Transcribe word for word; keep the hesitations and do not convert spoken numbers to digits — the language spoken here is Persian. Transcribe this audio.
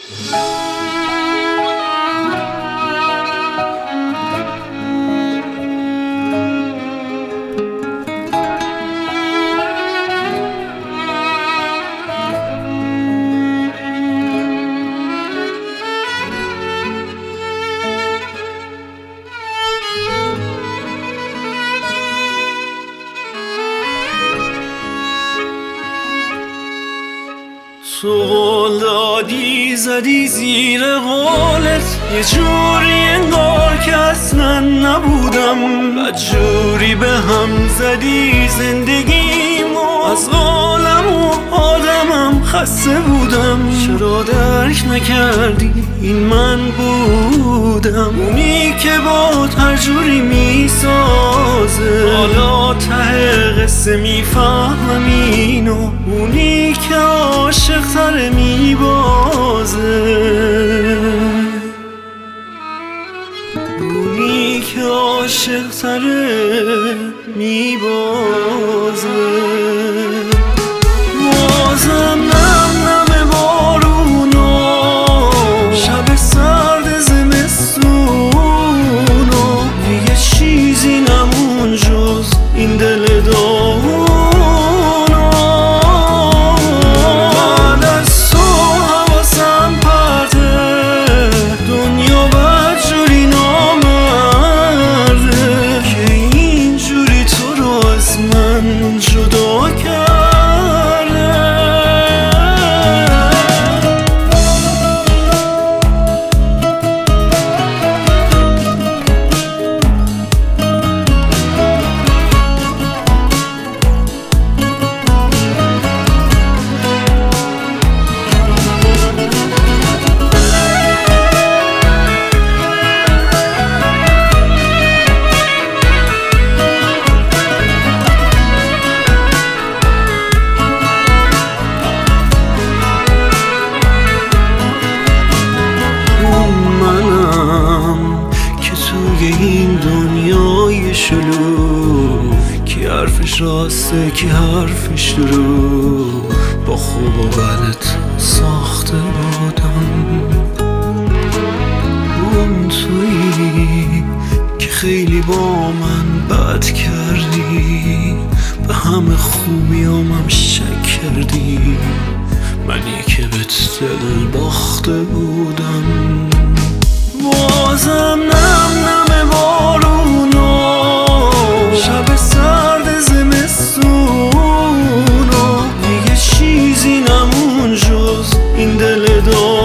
تو قول دادی زدی زیر قولت، یه جوری انگار که اصلا نبودم، بدجوری به هم زدی زندگیمو، از قولم و آدمم خسته بودم. چرا درک نکردی این من بودم، اونی که با هر جوری میسازه، حالا ته قصه میفهمم اینو، اونی که عاشق تره میبازه، اونی که عاشق تره میبازه. بازم نم نم بارونو، شب سرد زمستونو، دیگه چیزی نمون جز این دل داغونو. بعد از تو حواسم پرته، دنیا بدجوری نامرده، که اینجوری تو رو از من جدا کرد. این دنیای شلوغ، کی حرفش راسته کی حرفش دروغ، با خوب و بدت ساخته بودم. اون تویی که خیلی با من بد کردی، به همه خوبیامم شک کردی، منی که بهت دل باخته بودم. بازم نم نم بارونو، شب سرد زمستونو، دیگه چیزی نمون جز این دل داغ.